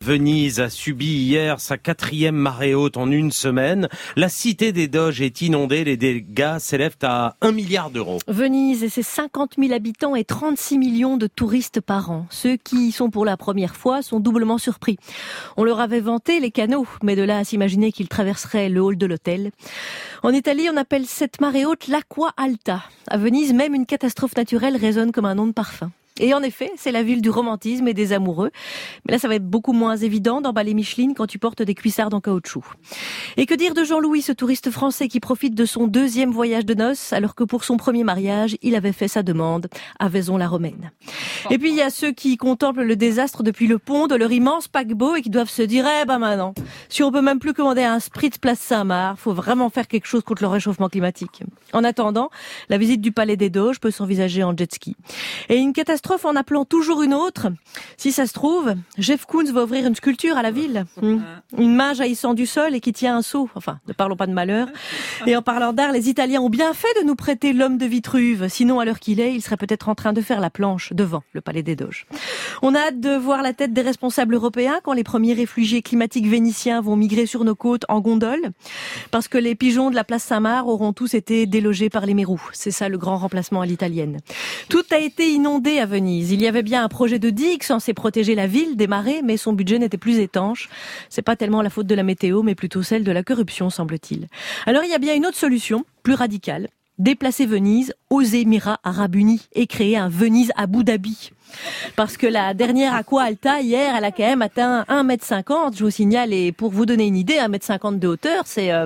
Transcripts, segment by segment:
Venise a subi hier sa 4e marée haute en une semaine. La cité des Doges est inondée. Les dégâts s'élèvent à 1 milliard d'euros. Venise et ses 50 000 habitants et 36 millions de touristes par an. Ceux qui y sont pour la première fois sont doublement surpris. On leur avait vanté les canaux, mais de là à s'imaginer qu'ils traverseraient le hall de l'hôtel. En Italie, on appelle cette marée haute l'Acqua Alta. À Venise, même une catastrophe naturelle résonne comme un nom de parfum. Et en effet, c'est la ville du romantisme et des amoureux. Mais là, ça va être beaucoup moins évident d'emballer Micheline quand tu portes des cuissardes en caoutchouc. Et que dire de Jean-Louis, ce touriste français qui profite de son 2e voyage de noces, alors que pour son premier mariage, il avait fait sa demande à Vaison-la-Romaine. Et puis, il y a ceux qui contemplent le désastre depuis le pont de leur immense paquebot et qui doivent se dire, maintenant, si on peut même plus commander un spritz place Saint-Marc, faut vraiment faire quelque chose contre le réchauffement climatique. En attendant, la visite du Palais des Doges peut s'envisager en jet ski. Et une catastrophe en appelant toujours une autre. Si ça se trouve, Jeff Koons va ouvrir une sculpture à la ville. Une main jaillissant du sol et qui tient un seau. Enfin, ne parlons pas de malheur. Et en parlant d'art, les Italiens ont bien fait de nous prêter l'homme de Vitruve. Sinon, à l'heure qu'il est, il serait peut-être en train de faire la planche devant le Palais des Doges. On a hâte de voir la tête des responsables européens quand les premiers réfugiés climatiques vénitiens vont migrer sur nos côtes en gondole. Parce que les pigeons de la place Saint-Marc auront tous été délogés par les mérous. C'est ça le grand remplacement à l'italienne. Tout a été inondé à Venise. Il y avait bien un projet de digue censé protéger la ville des marées, mais son budget n'était plus étanche. C'est pas tellement la faute de la météo, mais plutôt celle de la corruption, semble-t-il. Alors il y a bien une autre solution, plus radicale. Déplacer Venise aux Émirats Arabes Unis et créer un Venise Abu Dhabi. Parce que la dernière Acqua Alta, hier, elle a quand même atteint 1,50 m, je vous signale, et pour vous donner une idée, 1,50 m de hauteur,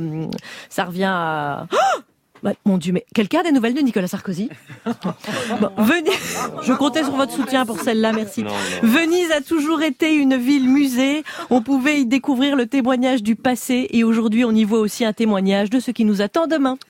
ça revient à... Mon Dieu, mais quelqu'un a des nouvelles de Nicolas Sarkozy? Venez, je comptais sur votre soutien pour celle-là, merci. Non. Venise a toujours été une ville musée. On pouvait y découvrir le témoignage du passé et aujourd'hui, on y voit aussi un témoignage de ce qui nous attend demain.